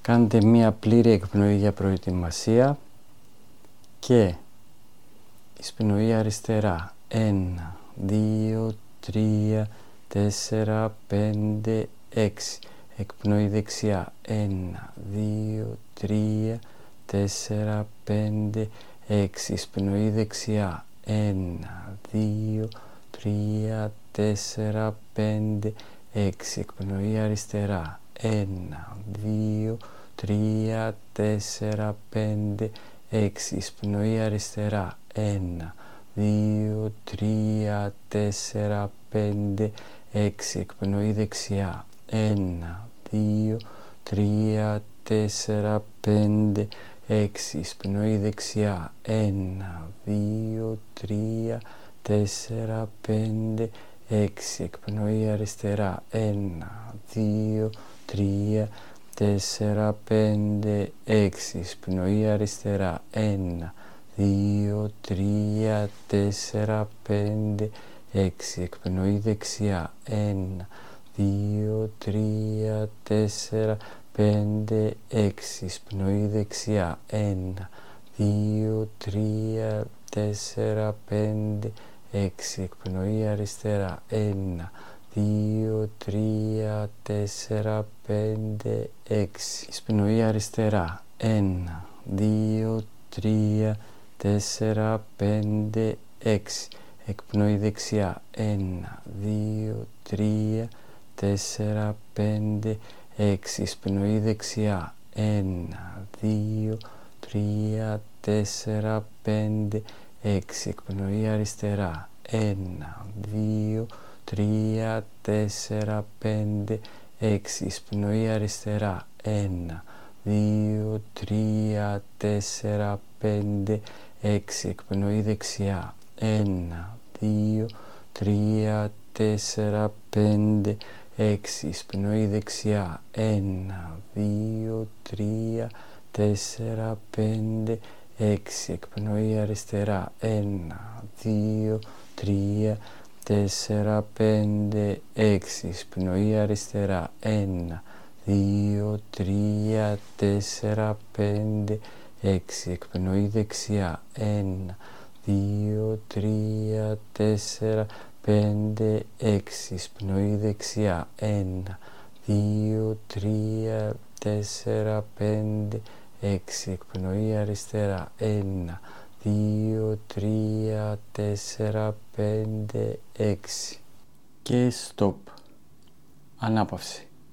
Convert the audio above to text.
Κάντε μία πλήρη εκπνοή για προετοιμασία και εισπνοή αριστερά. 1, 2, 3, 4, 5, 6. Εκπνοή δεξιά. 1, 2, 3, 4, 5, 6. Εισπνοή δεξιά. 1, 2, 3, 4, 5, 6. Εκπνοή αριστερά. 1, 2, 3, 4, 5, 6. Εισπνοή αριστερά. 1, 2, 3, 4, 5, 6. Εκπνοή δεξιά. 1, 2, 3, 4, 5, 6. Εισπνοή δεξιά. 1, 2, 3, 4, 5, 6. Εκπνοή αριστερά. 1, 2, 3, 4, 5, 6. Εισπνοή αριστερά. 1, 2, 3, 4, 5, 6. Εκπνοή δεξιά. 1, 2, 3, 4, 5, 6. Εισπνοή δεξιά. 1, 2, 3, 4, 5, 6. Εκπνοή αριστερά. 1, 2, 3, 4, 5, 6. Εισπνοή αριστερά. 1, 2, 3, 4, 5, 6. Εκπνοή δεξιά. 1, 2, 3, 4, 5, 6. Εισπνοή δεξιά. 1, 2, 3, 4, 5, 6. Εκπνοή αριστερά. 1, 2, 3, 4, 5, 6. Εισπνοή αριστερά. 1, 2, 3, 4, 5, 6. Εκπνοή δεξιά. 1, 2, 3, 4, 5, 6. Εισπνοή δεξιά. 1, 2, 3, 4, 5, 6. Εκπνοή αριστερά. 1, 2, 3, 4, 5, 6. Εισπνοή αριστερά. 1, 2, 3, 4, 5, 6. Εκπνοή δεξιά. 1, 2, 3, 4, 5, 6. Εισπνοή δεξιά. 1, 2, 3, 4, 5, 6. Εκπνοή αριστερά. 1, 2, 3, 4, 5, 6. Και stop. Ανάπαυση.